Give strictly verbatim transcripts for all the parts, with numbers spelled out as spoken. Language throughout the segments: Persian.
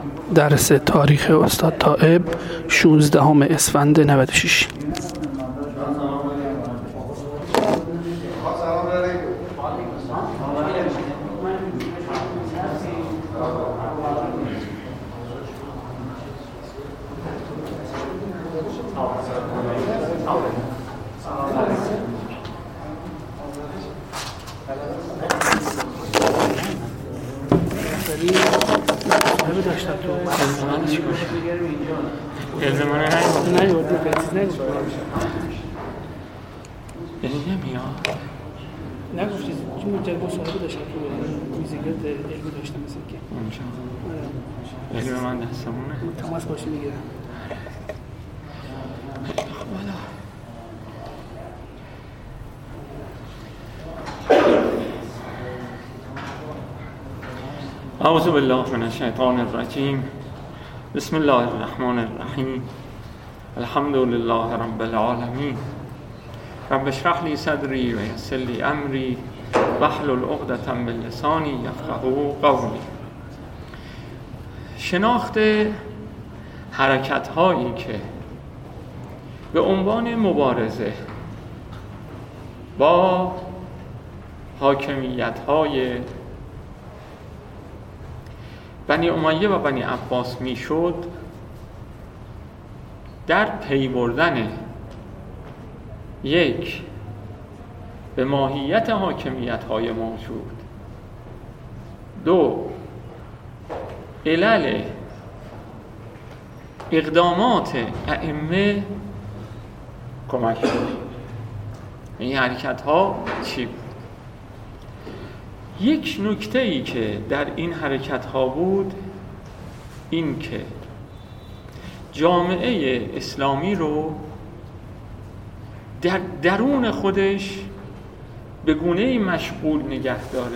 درس تاریخ استاد طائب شانزدهم اسفند نود و شش. داشتم تو الزمان چی باشه؟ الزمان نه نه بود نه چیز نگفت. یعنی نمیاد. نگفت چیز چون جلب صاحب داشتم تو میزگرد علمی داشتم مثل که. اونجا. علم من دستمونه. تماس باشی میگیرم. خدا. اعوذ بالله من الشیطان الرجیم. بسم الله الرحمن الرحیم. الحمد لله رب العالمین. رب اشرح لی صدری و یسر لی امری واحلل عقدة من لسانی یفقهوا قولی. شناخت حرکت هایی که به عنوان مبارزه با حاکمیت های بنی امیه و بنی عباس می شد در پی بردن یک به ماهیت حاکمیت های موجود، دو علل اقدامات ائمه کمک شد. این حرکت ها چی بود؟ یک نکته ای که در این حرکت ها بود این که جامعه اسلامی رو در درون خودش به گونه‌ای مشغول نگه داره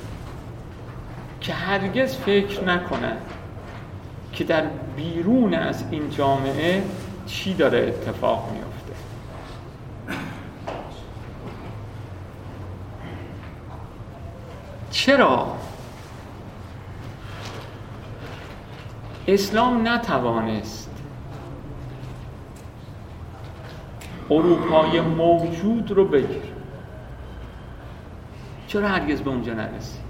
که هرگز فکر نکنه که در بیرون از این جامعه چی داره اتفاق میفته. چرا اسلام نتوانست اروپای موجود رو بگیره؟ چرا هرگز به اونجا نرسید؟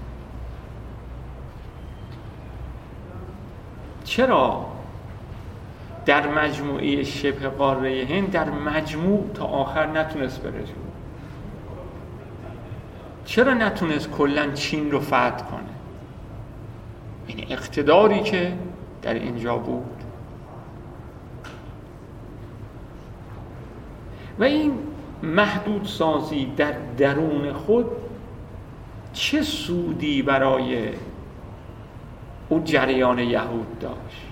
چرا در مجموعه شبه قاره هند در مجموع تا آخر نتونست برسه؟ چرا نتونست کلاً چین رو فتح کنه؟ این اقتداری که در اینجا بود و این محدود سازی در درون خود چه سودی برای اون جریان یهود داشت؟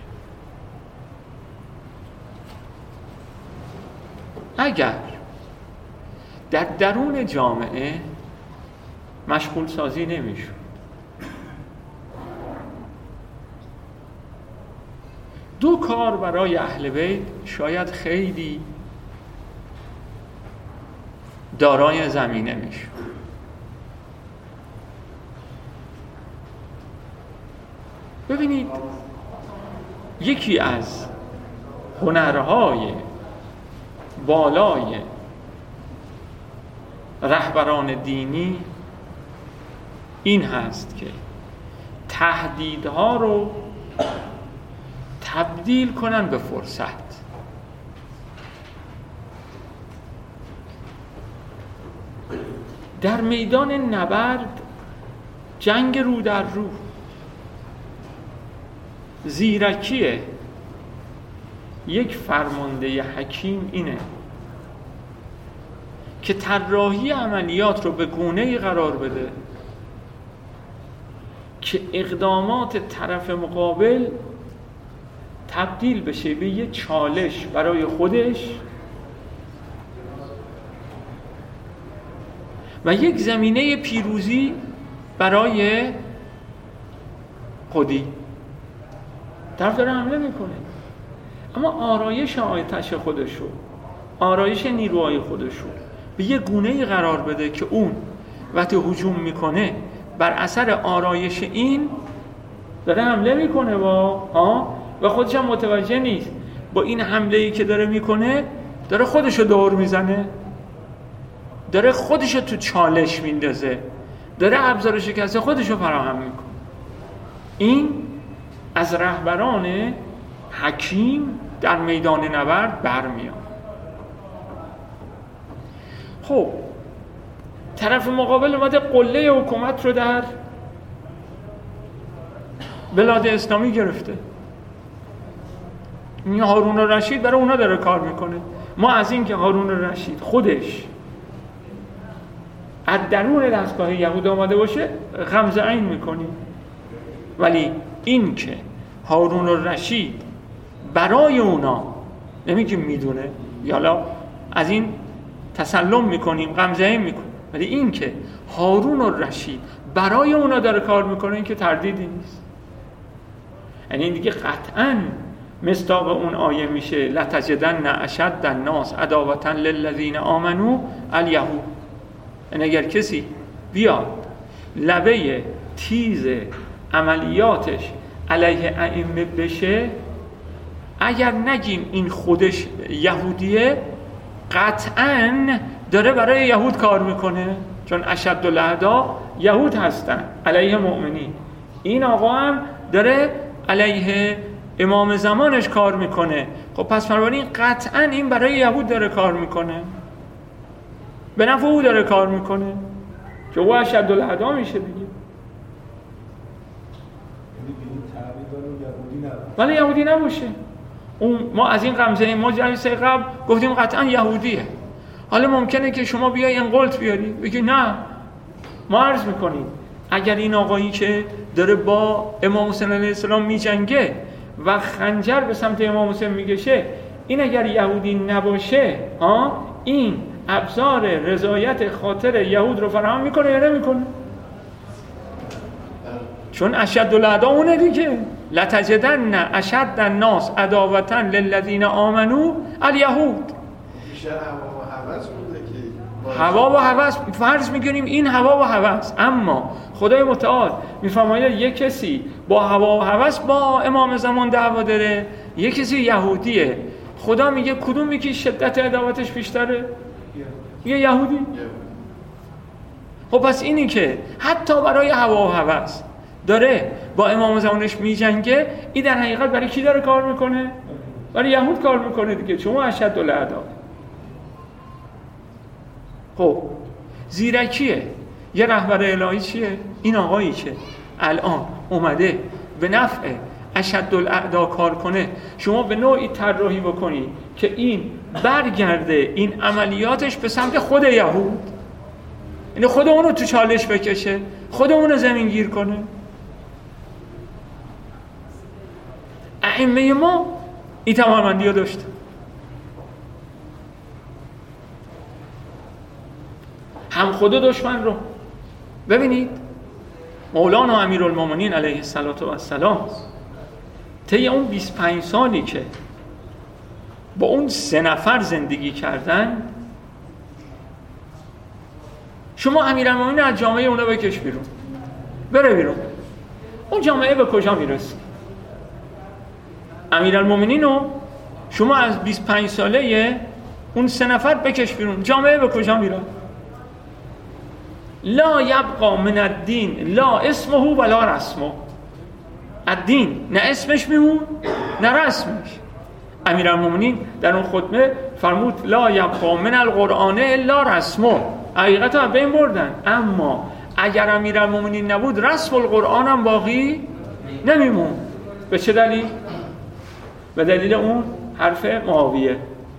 اگر در درون جامعه مشغول سازی نمیشد، دو کار برای اهل بیت شاید خیلی دارای زمینه میشد. ببینید، یکی از هنرهای بالای رهبران دینی این هست که تهدیدها رو تبدیل کنن به فرصت. در میدان نبرد، جنگ رو در رو، زیرکی یک فرمانده حکیم اینه که طراحی عملیات رو به گونه‌ای قرار بده که اقدامات طرف مقابل تبدیل بشه به یک چالش برای خودش و یک زمینه پیروزی برای خودی. طرف داره حمله میکنه، اما آرایش آتش خودشو، آرایش نیروهای خودشو به یک گونه‌ای قرار بده که اون وقتی هجوم میکنه بر اثر آرایش این داره حمله میکنه با ها و خودش هم متوجه نیست. با این حمله‌ای که داره میکنه داره خودشو دور میزنه، داره خودشو تو چالش میندازه، داره ابزار شکست خودشو فراهم میکنه. این از رهبران حکیم در میدان نبرد برمیاد. خب طرف مقابل اومده قله حکومت رو در بلاد اسلامی گرفته. این هارون الرشید برای اونا داره کار میکنه. ما از این که هارون الرشید خودش از درون دستگاه یهود آمده باشه غمزه عین میکنیم، ولی این که هارون الرشید برای اونا نمیگیم میدونه، یالا از این تسلم میکنیم، غمزه عین میکنیم، ولی این که هارون الرشید برای اونا داره کار میکنه این که تردیدی نیست. یعنی این دیگه قطعاً مصداق اون آیه میشه لتجدن اشد الناس عداوة للذین آمنوا الیهود. یعنی اگر کسی بیاد لبه تیز عملیاتش علیه ائمه بشه، اگر نگیم این خودش یهودیه، قطعاً داره برای یهود کار میکنه، چون اشد الاعداء یهود هستن علیه مؤمنین. این آقا هم داره علیه امام زمانش کار میکنه. خب پس بنابراین قطعاً این برای یهود داره کار میکنه، به نفع او داره کار میکنه، که او اشد الاعداء میشه دیگه. ولی یهودی نباشه. اون ما از این غمزه ما جلسه قبل گفتیم قطعاً یهودیه. حالا ممکنه که شما بیای انقلت بیاری بگی نه، ما عرض میکنیم اگر این آقایی که داره با امام حسین علیه السلام میجنگه و خنجر به سمت امام حسین میکشه، این اگر یهودی نباشه ها، این ابزار رضایت خاطر یهود رو فراهم میکنه یا نمیکنه؟ چون اشد الاعداء اونه دیگه. لتجدن اشد الناس عداوة للذین آمنوا الیهود. بیشتر هوا و هوس بوده که هوا و هوس فرض میکنیم این هوا و هوس، اما خدای متعال میفرماید یک کسی با هوا و هوس با امام زمان دعوا داره، یک کسی یهودیه. خدا میگه کدوم یکی شدت عداوتش بیشتره؟ میگه یهودی. خب پس اینی که حتی برای هوا و هوس داره با امام زمانش میجنگه، این در حقیقت برای کی داره کار میکنه؟ برای یهود کار میکنه دیگه، چون اشد الاعداء. خب زیرکیه یه رهبر الهی چیه؟ این آقایی که الان اومده به نفع اشد الاعداء کار کنه، شما به نوعی طراحی بکنی که این برگرده این عملیاتش به سمت خود یهود، یعنی خود اونو تو چالش بکشه، خود اونو زمین گیر کنه. ائمه ما این توانمندی رو داشت. هم خود دشمن رو ببینید. مولانا امیرالمومنین علیه السلام طی اون بیست و پنج سالی که با اون سه نفر زندگی کردن، شما امیرالمومنین از جامعه اونا بکش بیرون، بره بیرون، اون جامعه به کجا میرسه؟ امیرالمومنین رو شما از بیست و پنج ساله اون سه نفر بکش بیرون، جامعه به کجا میره؟ لا یبقى من الدین لا اسمه ولا رسمه. الدین نه اسمش میمون نه رسمش. امیرالمومنین در اون خطبه فرمود لا یبقى من القرآن الا رسمه. حقیقت رو بین بردن، اما اگر امیرالمومنین نبود رسم القرآن هم باقی نمیمون. به چه دلیل؟ به دلیل اون حرف معاویه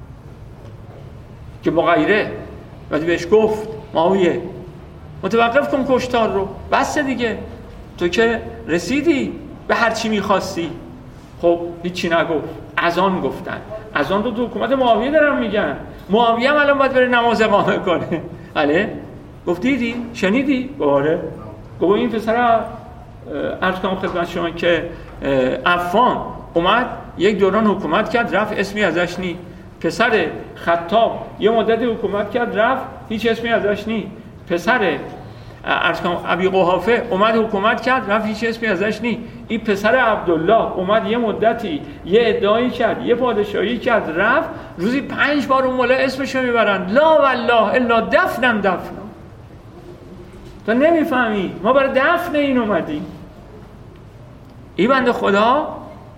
که مغیره وقتی بهش گفت معاویه متوقف کن کشتار رو، بس دیگه، تو که رسیدی به هر چی میخواستی. خب هیچی نگفت، اذان گفتن. اذان رو تو حکومت معاویه دارن میگن، معاویه هم الان باید بره نماز اقامه کنه. بله گفت دیدی؟ شنیدی؟ باره گفت این پسر عرض کنم خدمت شما که عفان اومد یک دوران حکومت کرد رفت اسمی ازش نی. پسر خطاب یه مدت حکومت کرد رفت هیچ اسمی ازش نی. پسر عرض کنم ابی قحافه اومد حکومت کرد، رفت هیچ اسمی ازش نی. این پسر عبدالله اومد یه مدتی یه ادعایی کرد، یه پادشاهی کرد، رفت روزی پنج بار اون مولا اسمشو میبرن، لا والله الا دفنم دفنم. تو نمیفهمی ما برای دفن این اومدیم. این بنده خدا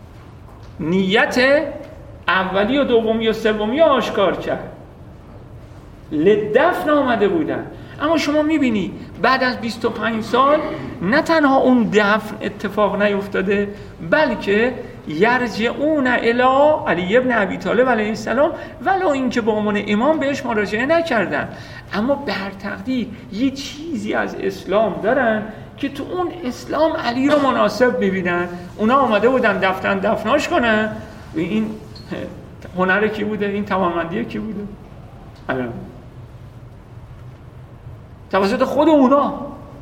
نیت اولی و دومی و سومی آشکار کرد، لدفن آمده بودن. اما شما میبینی بعد از بیست و پنج سال نه تنها اون دفن اتفاق نیفتاده، بلکه یرجعون الی علی ابن ابی طالب علیه السلام، ولو اینکه به عنوان امام بهش مراجعه نکردن، اما به هر تقدیر یه چیزی از اسلام دارن که تو اون اسلام علی رو مناسب میبینن. اونا آمده بودن دفتن دفناش کنن و این هنر کی بوده؟ این توانمندی کی بوده؟ الان توسط خود اونا.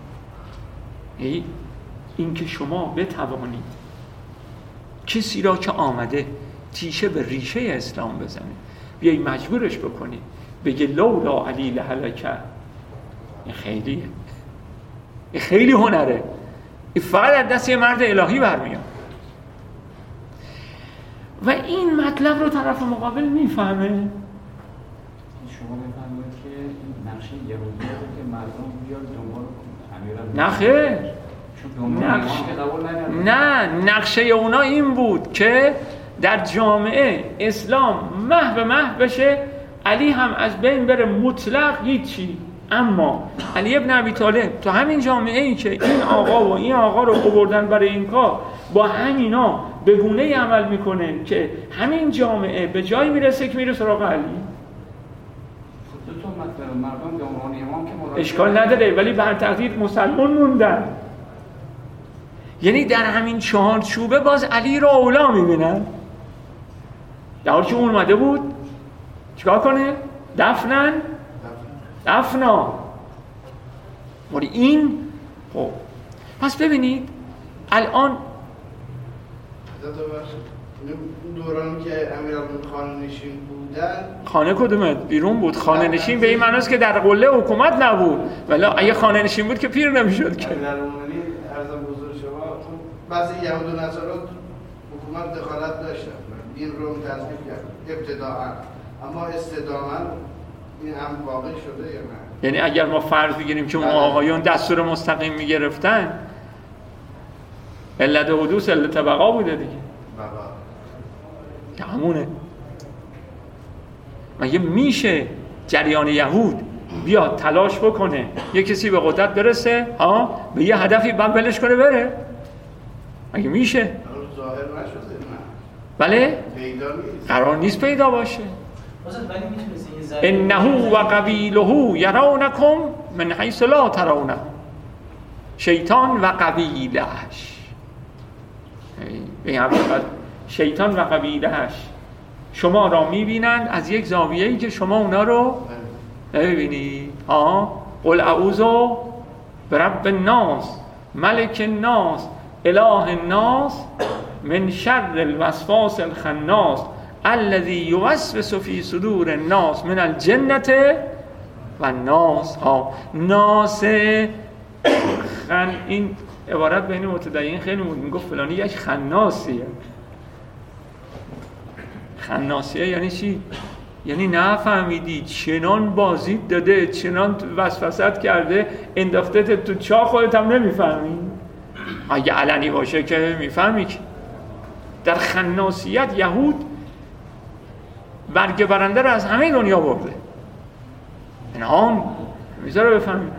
این که شما بتوانید کسی را که آمده تیشه به ریشه اسلام بزنه بیایی مجبورش بکنی بگه لولا علی لهلک، این خیلیه، این خیلی هنره. این فقط از دست یه مرد الهی برمیاد و این مطلب رو طرف مقابل میفهمه. شما میفهمید که این نقشه یهودی رو که مردم بیاد دنبال کنن. نه خیر، نه نقشه اونا این بود که در جامعه اسلام محو محو بشه، علی هم از بین بره مطلق هیچی. اما علی ابن ابی طالب تو همین جامعه ای که این آقا و این آقا رو آوردن برای این کار، با همینا به گونه‌ای عمل میکنه که همین جامعه به جایی میرسه که میره سراغ علی. مردم به عنوان امام که اشکال نداره، ولی به هر تقدیر مسلمان موندن. یعنی در همین چهارچوبه باز علی رو اولا میبینن، در حالی که اون اومده بود چیکار کنه؟ دفنن دفنا. ولی این خب پس ببینید الان دورانی که امیرالمومنین خانه نشین بودن، خانه کدومه؟ بیرون بود. خانه نشین به این معناست که در قله حکومت نبود، ولی اگه خانه نشین بود که پیر نمیشد که. امیرالمومنین عرضم حضور شما بعضی یهود و نصارا حکومت دخالت داشتن، دین رو تصویب کرد ابتداعا، اما استداماً این هم واقع شده یا نه؟ یعنی اگر ما فرض بگیریم که اون آقایون دستور مستقیم میگرفتن، علت حدوث علت بقا بوده دیگه. بقا همونه. مگه میشه جریان یهود بیاد تلاش بکنه یه کسی به قدرت برسه ها به یه هدفی بعد ولش کنه بره؟ مگه میشه؟ ظاهر نشده. بله؟ پیدا نیست. قرار نیست پیدا باشه. انه و قبیله یرونکم من حیث لا ترونه. شیطان و قبیلهش، شیطان و قبیلهش شما را میبینند از یک زاویه‌ای که شما اونا رو نمیبینید. ها قل اعوذ برب الناس ملک الناس اله الناس من شر الوسواس الخناس الذی یوسوس فی صدور الناس من الجنة و الناس. ها ناس خن، این عبارت بین متدیین خیلی بود، میگفت فلانی یک خناسیه. خناسیه یعنی چی؟ یعنی نفهمیدی چنان بازیت داده، چنان وسوسه‌ت کرده، انداخته تو چاه، خودت هم نمیفهمی. اگه علنی باشه که میفهمی. که در خناسیت یهود برگ برنده رو از همه دنیا برده، انعام میذاره بفهمید.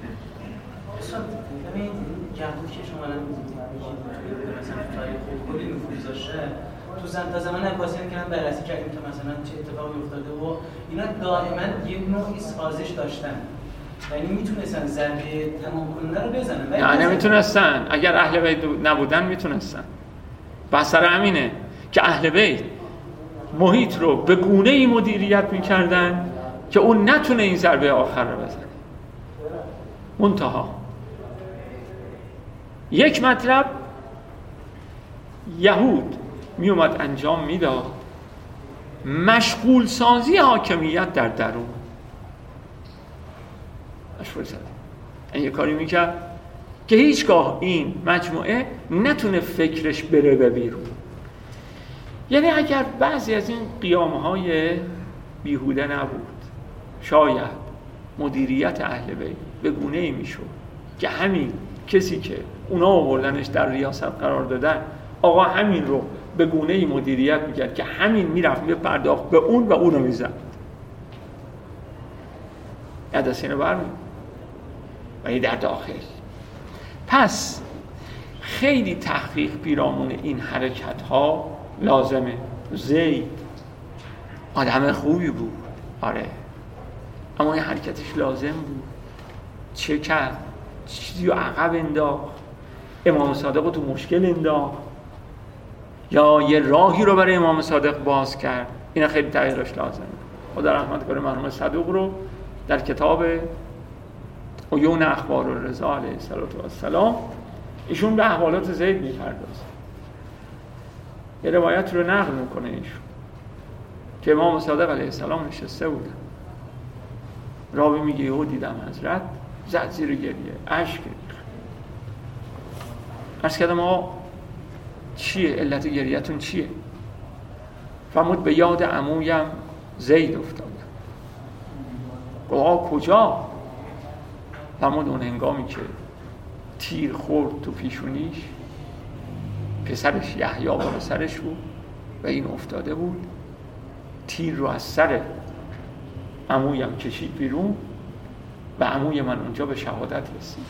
ببینید یهود که شما الان مثلا تو تاریخ کلی نفوذ داشته، تو زن تا زمان عباسی هم که هم بررسی کردیم تا مثلا چه اتفاقی افتاده و اینا دائما یه نوعی سازش داشتن، یعنی میتونستن ضربه تمام کننده رو بزنن. نه نمیتونستن، اگر اهل بیت نبودن میتونستن. بسر همینه که اهل بیت محیط رو به گونه‌ای مدیریت میکردن که اون نتونه این ضربه آخر رو بزنه. منتها یک مطلب یهود می اومد انجام میداد، مشغول سازی حاکمیت در درون. مشغول سازی یه کاری میکرد که هیچگاه این مجموعه نتونه فکرش بره به بیرون. یعنی اگر بعضی از این قیامهای بیهوده نبود، شاید مدیریت اهل بیت به گونه‌ای میشد که همین کسی که اونا آوردنش در ریاست قرار دادن، آقا همین رو به گونه‌ای مدیریت میکرد که همین میرفت میپرداخت به اون و اونو میزد. عدسینه برمید ولی در داخل. پس خیلی تحقیق پیرامون این حرکت ها لازمه. زید آدم خوبی بود، آره، اما این حرکتش لازم بود. چه کرد؟ چیزی رو عقب انداخت، امام صادق رو تو مشکل انداخت، یا یه راهی رو برای امام صادق باز کرد. این خیلی تغییرش لازمه. خدا رحمت کنه مرحوم صدوق رو در کتاب عیون اخبار الرضا علیه السلام ایشون به احوالات زید می‌پردازه. یه روایت رو نقل میکنه ایشون که امام صادق علیه السلام نشسته بودن، راوی میگه یهو دیدم حضرت زد زیر گریه، اشک ریخت. عرض کردم آقا چیه علت گریه‌تون چیه؟ فرمود به یاد عمویم زید افتادم. آقا کجا؟ فرمود اون هنگامی که تیر خورد تو پیشونیش، پسرش یحیی بالا سرش بود و این افتاده بود، تیر رو از سر عمویم کشید بیرون و عموی من اونجا به شهادت رسید.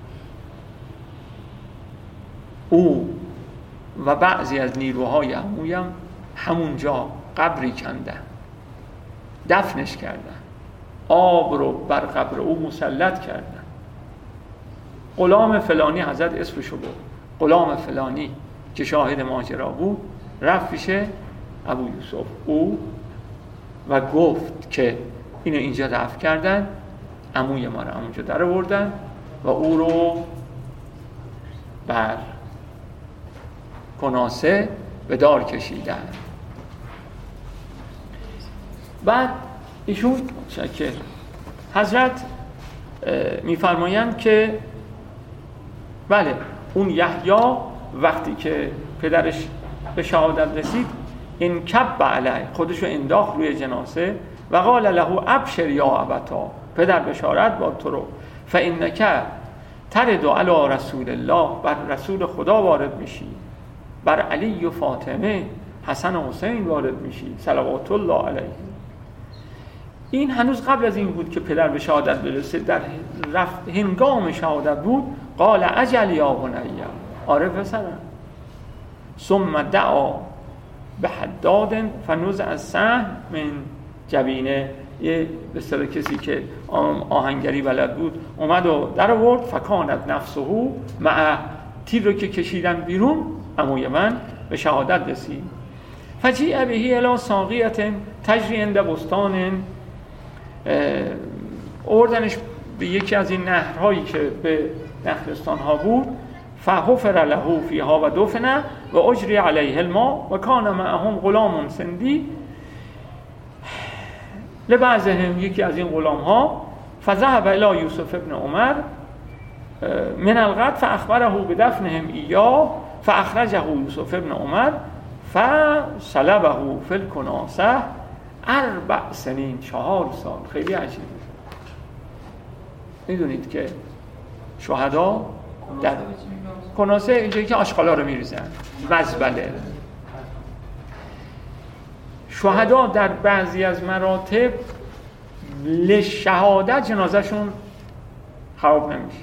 او و بعضی از نیروهای عمویم همونجا قبری کندن، دفنش کردن، آب رو بر قبر او مسلط کردن. غلام فلانی، حضرت اسمشو بود، غلام فلانی که شاهد ماجرا بود، رفت پیش ابو یوسف او و گفت که اینو اینجا دفن کردن، عموی ما رو همونجا در آوردن و او رو بر کناسه به دار کشیدن. بعد ایشون شکر حضرت میفرمایند که بله اون یحیی وقتی که پدرش به شهادت رسید این کب علیه، خودشو انداخت روی جنازه و قال له ابشر یا ابتا، پدر بشارت با تو رو، فانک ترد علی رسول الله، بر رسول خدا وارد میشی، بر علی و فاطمه، حسن و حسین وارد میشی صلوات الله علیه. این هنوز قبل از این بود که پدر به شهادت برسه، در رفت هنگام شهادت بود. قال اجل یا بنی، آره پسرم. ثم دعا به حداد فنوزع السهم من جبینه، یه به اصطلاح کسی که آهنگری بلد بود اومد و در آورد، فکانت نفسه مع، تیر رو که کشیدن بیرون عموی من به شهادت رسید. فجیع بهی الی ساقیه تجری عند بستان، آوردنش به یکی از این نهرهایی که به نخلستان ها بود، فحفر له فیها و دفن و اجری علیه الماء و کان معهم غلام سندی لبعضهم، یکی از این غلام ها، فذهب الی یوسف ابن عمر من الغد فاخبره بدفنهم ایاه فاخرجه یوسف ابن عمر فصلبه فی الکناسه اربع سنین، چهار سال. خیلی عجیبه. میدونید که شهدا در کناسه اینجایی که آشغالا رو میریزن، مزبله، شهدا در بعضی از مراتب لشهادت جنازهشون خراب نمیشه.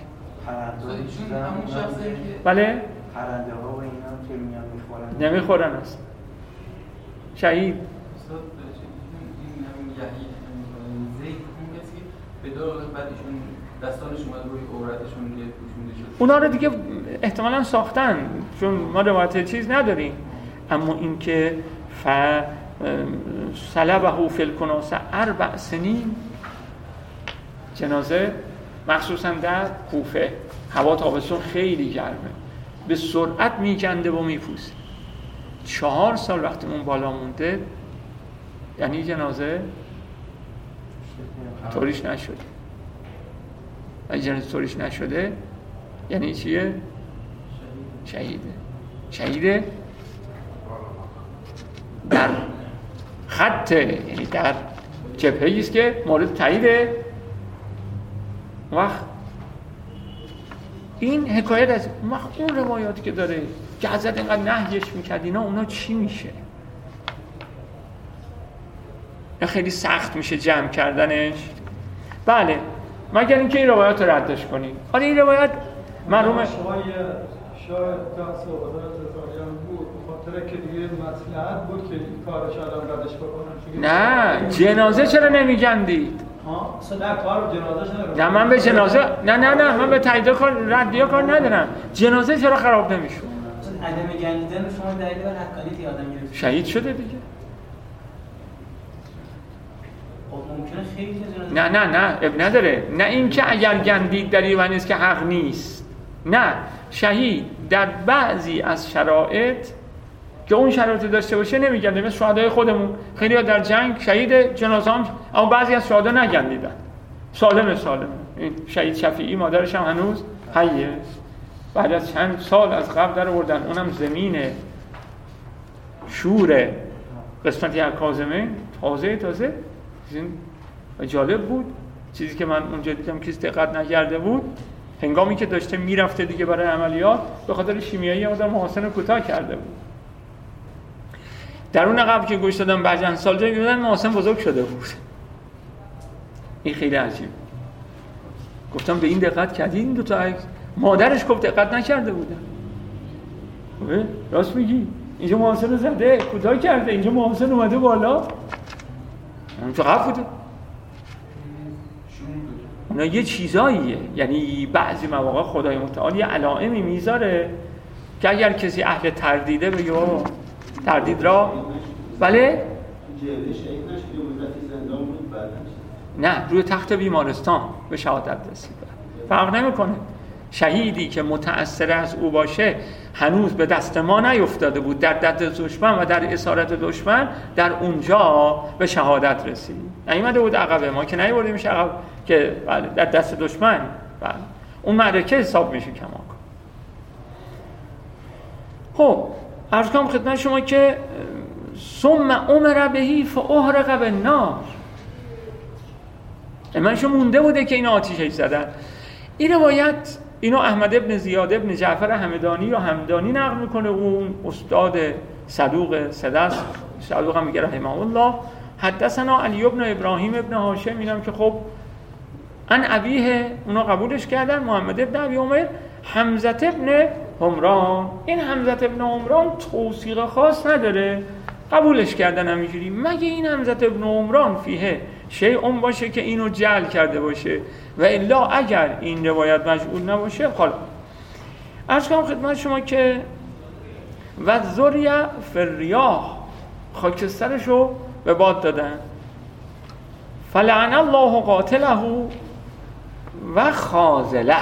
بله؟ پرنده ها و اینا که میان میخورن نمیخورن است. شهید به دور بعدشون دستانش اومد روی عورتشون که پوشونده شد، اونا رو دیگه احتمالاً ساختن چون ما روایت چیز نداریم. اما این که ف صلبه فی الکناسه اربع سنین، جنازه مخصوصا در کوفه هوا تابستون خیلی گرمه، به سرعت میکنده و میپوسه. چهار سال وقتی اون بالا مونده یعنی جنازه طوریش نشد. و جنازه طوریش نشده یعنی چیه؟ شهیده. شهیده در خط، یعنی در جبهه‌ای است که مورد تاییده. وقت این حکایت از اون روایاتی که داره که حضرت اینقدر نهیش میکرد اینا، اونا چی میشه؟ یا خیلی سخت میشه جمع کردنش. بله، مگر اینکه این روایات رو ردش کنیم. آره این روایت معلومه شاید شاید تا صحبتات رضاییان بود بخاطر که دیگه مصلحت بود که این کارش الان ردش بکنن. نه جنازه چرا نمیگندید؟ ها نه کار جنازه چرا؟ نه من به جنازه نه نه نه من به تایید کار ردیا کار ندارم. جنازه چرا خراب نمیشه؟ عدم گندیدن شما دلیل بر حقانیت آدم گرفت. شهید شده دیگه. ممکنه خیلی جنازه نه نه نه اب نداره. نه اینکه اگر گندید دلیل بر نیست که حق نیست. نه، شهید در بعضی از شرایط که اون شرایط داشته باشه نمیگنده. مثل شهدای خودمون خیلی ها در جنگ شهید جنازه هم، اما بعضی از شهدا نگندیدن. سالم سالم. این شهید شفیعی مادرش هم هنوز حیه. بعد از چند سال از قبر در آوردن، اونم زمین شور قسمتی از کاظمه تازه تازه. جالب بود چیزی که من اونجا دیدم کسی دقت نکرده بود، هنگامی که داشته میرفته دیگه برای عملیات به خاطر شیمیایی آدم محاسن کوتاه کرده بود. در اون قبل که گوش دادم بعد سال جایی میدن محاسن بزرگ شده بود. این خیلی عجیب. گفتم به این دقت کردین این دو تا عکس؟ مادرش گفت دقت نکرده بودن. راست میگی؟ اینجا محاسن زده کوتاه کرده، اینجا محاسن اومده بالا. اون چقدر بوده؟ اونا یه چیزاییه، یعنی بعضی مواقع خدای متعال یه علائمی میذاره که اگر کسی اهل تردیده بگه تردید را بله؟ نه، روی تخت بیمارستان به شهادت رسید. فرق نمیکنه. شهیدی که متأثر از او باشه هنوز به دست ما نیفتاده بود، در دست دشمن و در اسارت دشمن در اونجا به شهادت رسید. نیامده بود عقبه، ما که نیوردیمش عقب که در دست دشمن بله. اون معرکه حساب میشه کمان. خب عرض کنم خدمت شما که ثم امر بهی فاحرق بالنار. منشو مونده بوده که این آتیشش زدن. این روایت اینو احمد ابن زیاد ابن جعفر همدانی یا همدانی نقل میکنه، اون استاد صدوق سدس صدوق هم میگه رحمه الله. حدثنا علی ابن ابراهیم ابن هاشم، اینم که خب ان ابیه اونا قبولش کردن، محمد ابن ابی عمر، حمزه ابن عمران. این حمزه ابن عمران توثیق خاص نداره، قبولش کردن همینجوری، مگه این حمزه ابن عمران فیه شیء باشه که اینو جعل کرده باشه و الا اگر این روایت مجعول نباشه. حالا عرض کنم خدمت شما که و ذریه فی الریاح، خاکسترشو به باد دادن. فلعن الله قاتله و خاذله.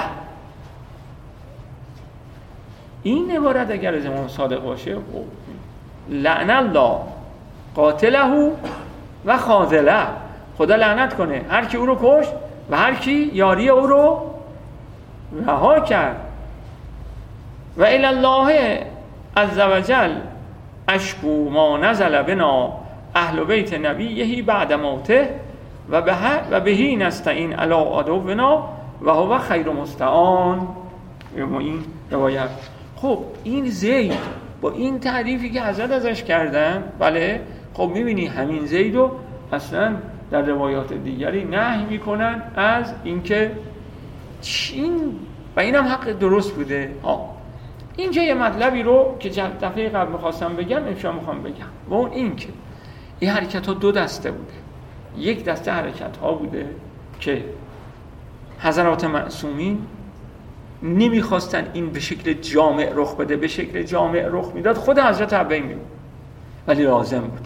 این عبارت اگر از امام صادق باشه، لعن الله قاتله و خاذله، خدا لعنت کنه هر کی او رو کشت و هر کی یاری او رو رها کرد. و الی الله عز وجل اشکو ما نزل بنا اهل بیت نبیه بعد موته و به و بهی نستعین علی عدونا و هو خیر مستعان. این روایت. خب این زید با این تعریفی که حضرت ازش کردن، بله خب میبینی همین زیدو اصلا در روایات دیگری نهی میکنن از اینکه چین و اینم حق درست بوده. ها اینجا یه مطلبی رو که دفعه قبل میخواستم بگم امشب میخوام بگم و اون این که این حرکت ها دو دسته بوده. یک دسته حرکت ها بوده که حضرات معصومین نمیخواستن این به شکل جامع رخ بده، به شکل جامع رخ میداد خود حضرت ابی میگه ولی لازم بود.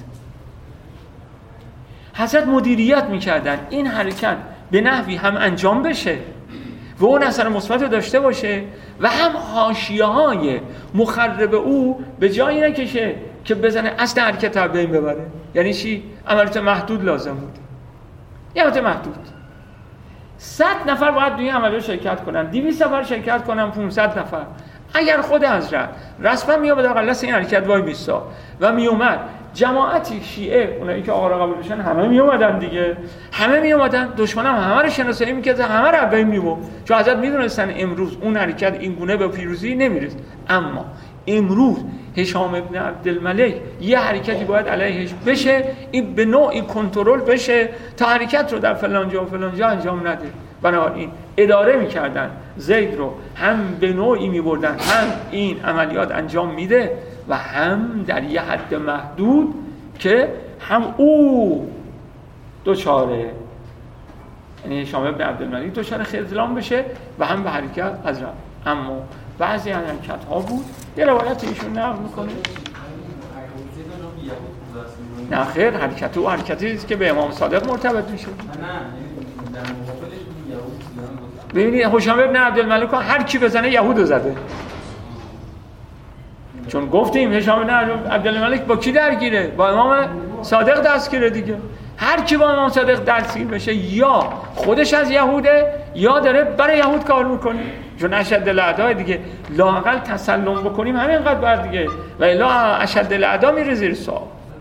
حضرت مدیریت میکردن این حرکت به نحوی هم انجام بشه و اون اثر مثبت داشته باشه و هم حاشیه‌های مخرب او به جایی نکشه که بزنه اصل حرکت رو بین ببره. یعنی چی؟ عملیات محدود لازم بود. یه عملیات محدود. صد نفر باید توی عملیات شرکت کنن، دویست نفر شرکت کنن، پانصد نفر. اگر خود حضرت رسما میامد اقلس این حرکت وای میستا و میومد جماعتی شیعه، اونایی که آقا را قبول بشن همه میومدن دیگه، همه میومدن، دشمن هم همه رو شناسایی میکرد، همه رو بین میبرد، چون حضرت میدونستن امروز اون حرکت این گونه به پیروزی نمیرسه. اما امروز هشام ابن عبدالملک یه حرکتی باید علیهش بشه، این به نوعی کنترل بشه تا حرکت رو در فلان جا و فلان جا انجام نده. بنابراین اداره میکردن زید رو، هم به نوعی میبردن، هم این عملیات انجام میده و هم در یه حد محدود که هم او دوچاره، یعنی هشام ابن عبدالملک دوچاره خذلان بشه و هم به حرکت حضرت. اما بعضی حرکت ها بود، یه روایت ایشون نقل میکنه نه خیر، حرکت او حرکتی است که به امام صادق مرتبط میشه. ببینید هشام ابن عبدالملک هر کی بزنه یهودو زده، چون گفتیم هشام ابن عبدالملک با کی درگیره؟ با امام صادق دستگیره دیگه. هر کی با امام صادق دستگیر بشه یا خودش از یهوده یا داره برای یهود کار میکنه، چون اشد الاعداء دیگه. لااقل تسلم بکنیم همینقدر باید دیگه، و الا اشد الاعداء میره زیر سوال.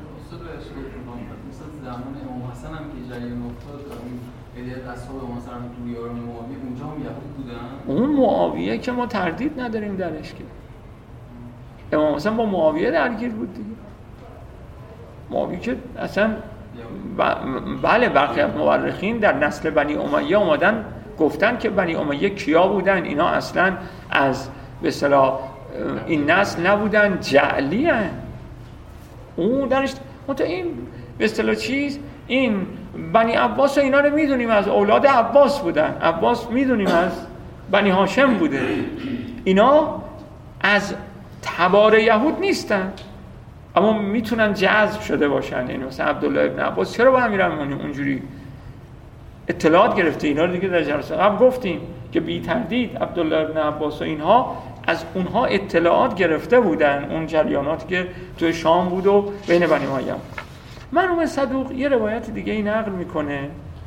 اون معاویه که ما تردید نداریم درش که امام حسن با معاویه درگیر بود دیگه. معاویه که اصلا بله برخی از مورخین در نسل بنی امیه اومدن گفتن که بنی امیه کیا بودن، اینا اصلا از به اصطلاح این نسل نبودن، جعلی هن. اون درش منتها این به اصطلاح چیز، این بنی عباس و اینا رو میدونیم از اولاد عباس بودن، عباس میدونیم از بنی هاشم بوده، اینا از تبار یهود نیستن اما میتونن جذب شده باشن. یعنی مثلا عبدالله ابن عباس چرا با امیرالمومنین اونجوری اطلاعات گرفته؟ اینا رو دیگه در جلسه قبل گفتیم که بی تردید عبدالله ابن عباس و اینها از اونها اطلاعات گرفته بودن، اون جریاناتی که توی شام بود و بین بنی امیه. مرحوم صدوق یه روایت دیگه ای نقل میکنه،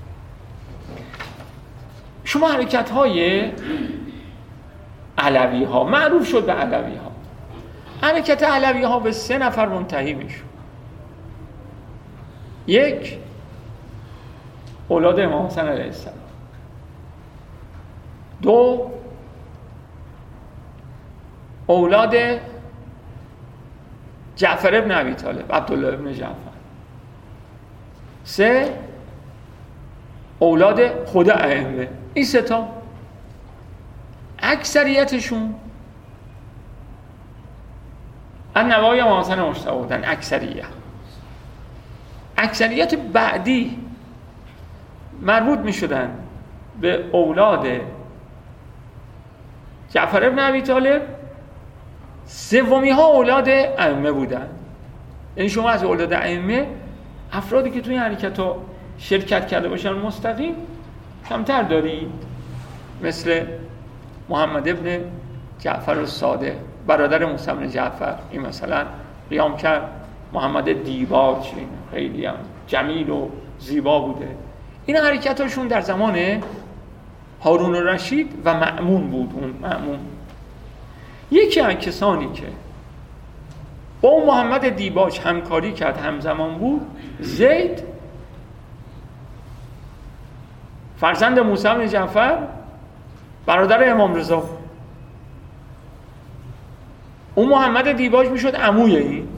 شما حرکت های علوی ها معروف شد به علوی ها، حرکت علوی ها به سه نفر منتهی میشد. یک، اولاد امام حسن علیه السلام. دو، اولاد جعفر ابن ابی طالب، عبدالله ابن جعفر. سه، اولاد خود ائمه. این سه تا اکثریتشون النوای امام حسن مجتبی بودن. اکثریت اکثریت بعدی مربوط می شدن به اولاد جعفر ابن ابی طالب. سومی ها اولاد ائمه بودن. یعنی شما از اولاد ائمه افرادی که توی این حرکت ها شرکت کرده باشن مستقیم کمتر دارید، مثل محمد ابن جعفر الصادق برادر موسی بن جعفر، این مثلا قیام کرد. محمد دیباج خیلی هم جمیل و زیبا بوده. این حرکت هاشون در زمان هارون الرشید و مأمون بود. اون مأمون یکی از کسانی که با اون محمد دیباج همکاری کرد، همزمان بود، زید فرزند موسی بن جعفر برادر امام رضا. اون محمد دیباج میشد عموی این،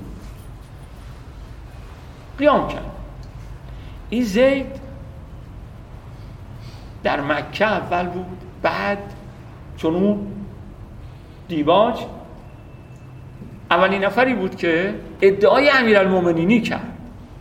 قیام کرد. این زید در مکه اول بود، بعد چون اون دیباج اولین نفری بود که ادعای امیرالمومنینی کرد.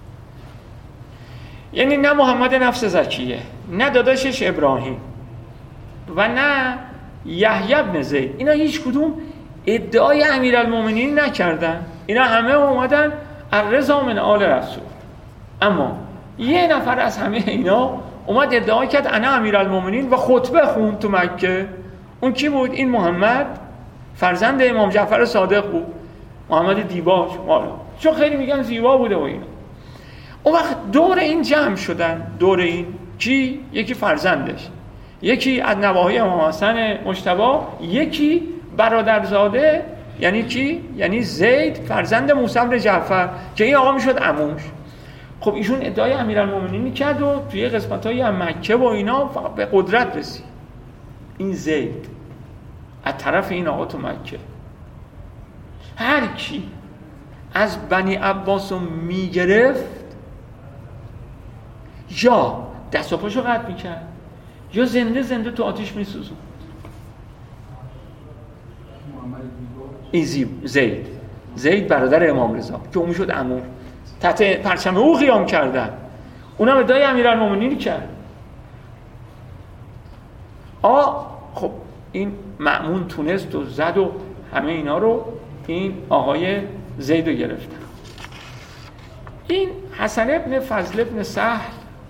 یعنی نه محمد نفس زکیه، نه داداشش ابراهیم و نه یحیی بن زید، اینا هیچ کدوم ادعای امیرالمومنینی نکردن. اینا همه اومدن الرضا من آل رسول. اما یه نفر از همه اینا اومد ادعا کرد انا امیرالمومنین و خطبه خوند تو مکه. اون کی بود؟ این محمد فرزند امام جعفر صادق بود، محمد دیباج. چون خیلی میگن زیبا بوده و اینا. اون وقت دور این جمع شدن، دور این کی؟ یکی فرزندش، یکی از نواحی امام حسن مجتبی، یکی برادرزاده یعنی کی؟ یعنی زید فرزند موسی بن جعفر که این آقا میشد عموش. خب ایشون ادعای امیرالمومنینی کرد و توی قسمت‌های از مکه و اینا به قدرت رسید. این زید از طرف این آقا تو مکه، هر کی از بنی عباس رو میگرفت یا دست و پاشو قطع میکرد یا زنده زنده تو آتیش میسوزون. این زید زید برادر امام رضا که اون میشد عمو، تحت پرچم او قیام کردن، اونم ادعای امیرالمومنین کرد. آ خب این مأمون تونست و زد و همه اینا رو این آقای زید رو گرفتن. این حسن ابن فضل ابن سهل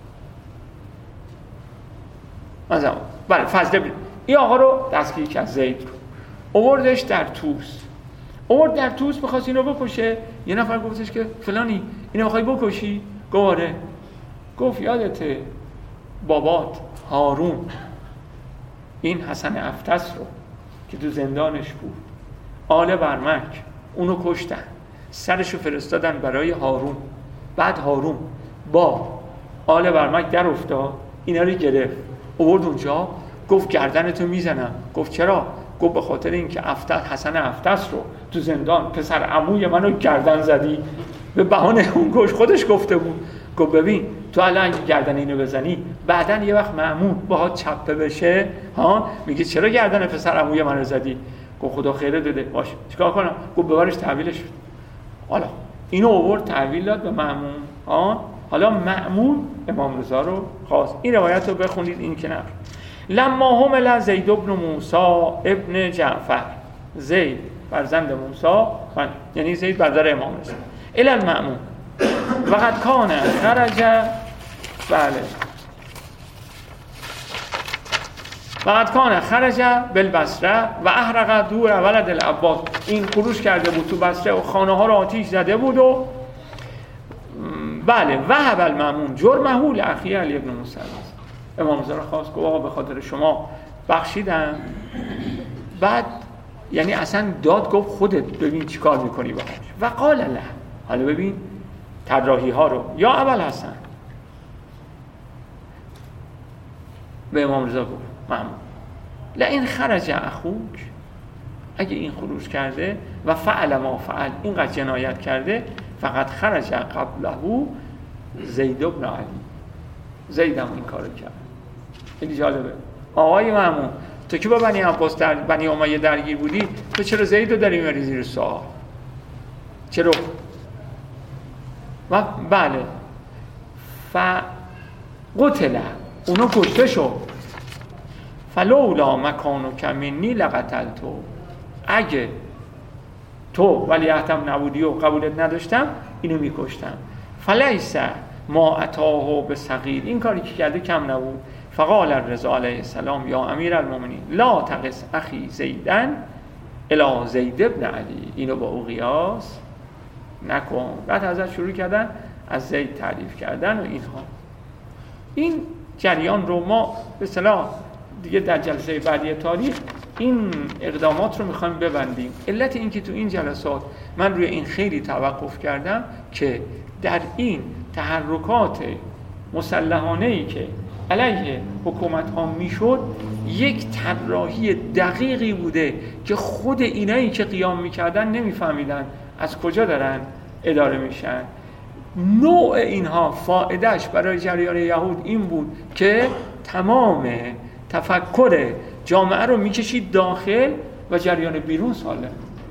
مثلا بله فضل ابن این آقا رو دستگیر کرد، زید رو اووردش در توس، اوورد در توس می‌خواست اینو بکشه. یه نفر گفتش که فلانی اینو می‌خوای بکشی؟ گواره گفت یادته بابات هارون این حسن افتس رو که تو زندانش بود آل برمک اونو کشتن، سرشو فرستادن برای هارون، بعد هارون با آل برمک در افتاد، اینا رو گرفت آورد اونجا، گفت گردنتو میزنم. گفت چرا؟ گفت به خاطر اینکه افتس حسن افتس رو تو زندان پسر عموی منو گردن زدی. به بهانه اون کش خودش گفته بود. گفت ببین تو الان اگه گردن اینو بزنی بعدن یه وقت مأمون باهات چپه بشه ها میگه چرا گردن پسر عموی منو زدی؟ گفت خدا خیره داده باشه چیکار کنم؟ گفت ببرش تحویلش. حالا اینو آورد تحویل داد به مأمون ها. حالا مأمون امام رضا رو خواست. این روایت رو بخونید این کنار. لما حمل زید ابن موسی ابن جعفر، زید فرزند موسی یعنی زید برادر امام رضا، الی المأمون وقد کان خرج بله وقد کان خرج بالبصره و احرق دور ولد العباس. این خروج کرده بود تو بصره و خانه ها رو آتیش زده بود و بله وهب المأمون جرمه لاخی علی ابن موسی. امام رضا خواست گفت آقا به خاطر شما بخشیدم. بعد یعنی اصلا داد گفت خودت ببین چی کار میکنی باهاش. و قال له، حالا ببین طراحی ها رو، یا ابوالحسن به امام رضا گفت مأمون لئن خرج اخوک، اگه این خروج کرده و فعل ما فعل اینقدر جنایت کرده، فقط خرج قبله زید بن علی، زید هم این کارو کرد. خیلی جالبه. آقای مأمون تو که با بنی عباس در بنی امیه درگیر بودی، تو چرا زید رو داری میاری زیر سوال؟ چرا؟ و بله ف قتله اونو کشته شد. فلولا مکانو کمینی لقتلتو، اگه تو ولیعهدم نبودی و قبولت نداشتم اینو میکشتم. فلیس ما اتاهو به صغیر، این کاری که کرده کم نبود. فقال الرضا علیه السلام یا امیر المومنین لا تقص اخی زیدن الی زید ابن علی، اینو با او قیاس نکن. بعد ازش شروع کردن از زید تعریف کردن و اینها. این جریان رو ما به اصطلاح دیگه در جلسه بعدی تاریخ این اقدامات رو میخوایم ببندیم. علت این که تو این جلسات من روی این خیلی توقف کردم که در این تحرکات مسلحانه‌ای که علیه حکومت ها میشد یک طراحی دقیقی بوده که خود اینایی که قیام میکردن نمیفهمیدن از کجا دارن اداره میشن. نوع اینها فایدهش برای جریان یهود این بود که تمام تفکر جامعه رو میکشید داخل و جریان بیرون سالم،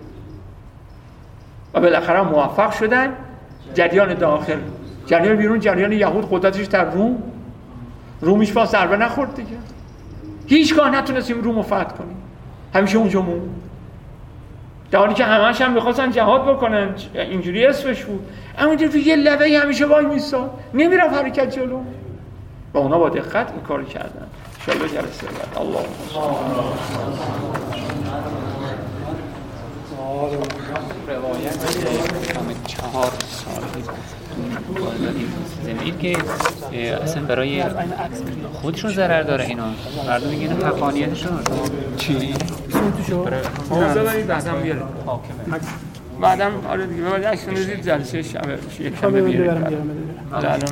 و بالاخره موفق شدن. جریان داخل، جریان بیرون، جریان یهود قدرتش در روم، رومیش با ضربه نخورد دیگه، هیچگاه نتونستیم روم رو فتح کنیم، همیشه اونجا موند. در حالی که همه‌اش هم می‌خواستن جهاد بکنن، اینجوری اسمش بود، اما اینجوری تو یه لبه‌ای همیشه وای می‌ایستاد، نمی‌رفت حرکت جلو. و اونا با دقت این کارو کردن. ان شاء الله جلسه بعد. اللهم روایت چهار سالی زمین که اصلا برای خودشون ضرر داره اینا. مردم میگن حقانیتشون چی؟ برای بذارید بعدم بیاره حاکمه بعدم آره دیگه بعد عکس ندید جلسه شب یک شنبه بیارید الان